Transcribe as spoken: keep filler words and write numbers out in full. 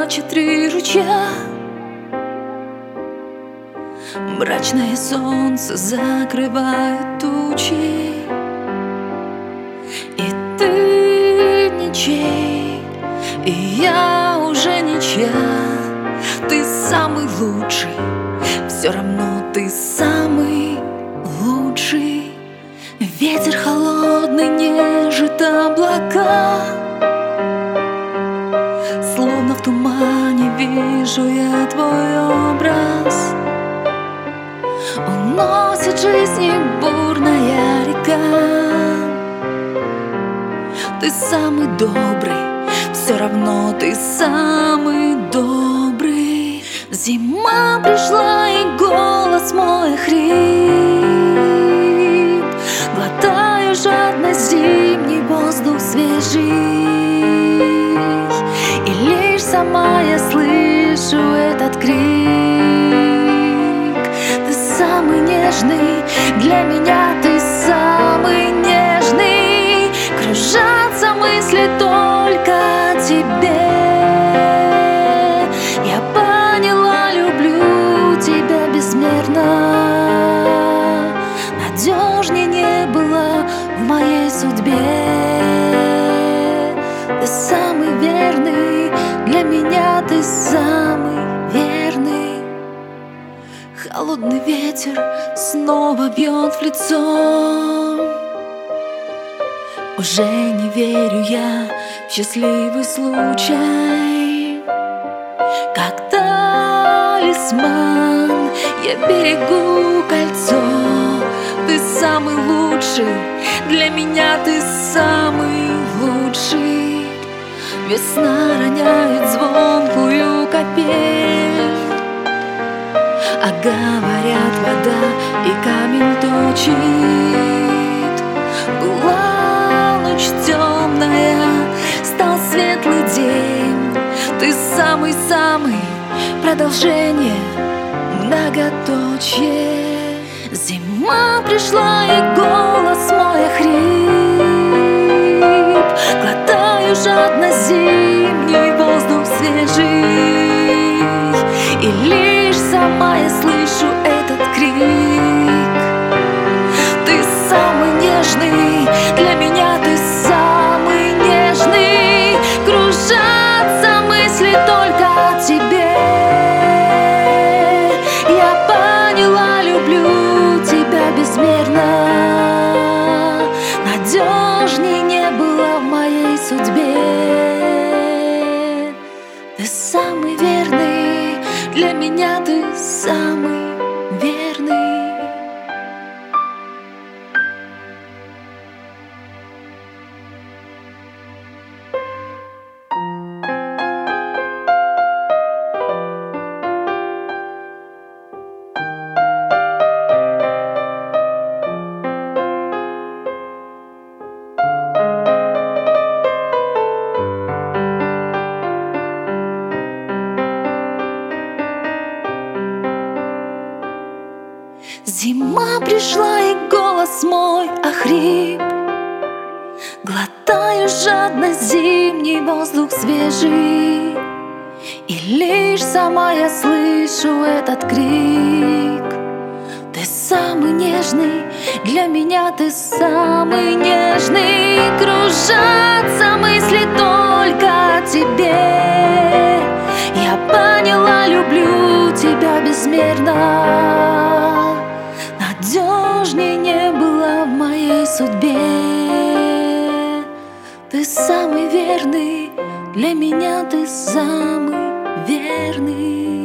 плачет три ручья. Мрачное солнце закрывает тучи, и ты ничей, и я уже ничья. Ты самый лучший, все равно ты самый лучший. Ветер холодный нежит облака, словно в тумане вижу я твой образ. Уносит жизни бурная река. Ты самый добрый, все равно ты самый добрый. Зима пришла, и голос мой хрип. Глотаю жадно зимний воздух свежий, и лишь сама я слышу этот крик. Ты самый нежный, для меня ты самый нежный. Кружатся мысли только о тебе. Я поняла, люблю тебя безмерно. Надежнее не было в моей судьбе. Ты самый верный, для меня ты самый верный. Холодный ветер снова бьет в лицо. Уже не верю я в счастливый случай. Как талисман я берегу кольцо. Ты самый лучший, для меня ты самый лучший. Весна роняет звонкую капель, а говорят, вода и камень точит. Была ночь темная, стал светлый день. Ты самый-самый, продолжение многоточие. Зима пришла, и голос мой охрип. Глотаю жадно зимний воздух свежий, и лишь сама я слышу этот крик. Ты самый нежный, для меня ты самый нежный. Кружатся мысли только о тебе. Я поняла, люблю тебя безмерно. Надежней не было в моей судьбе. Ты самый верный, для меня ты самый верный. Зима пришла, и голос мой охрип. Глотаю жадно зимний воздух свежий, и лишь сама я слышу этот крик. Ты самый нежный, для меня ты самый нежный. Кружатся мысли только о тебе. Я поняла, люблю тебя безмерно. Надежней не было в моей судьбе. Ты самый верный, для меня ты самый верный.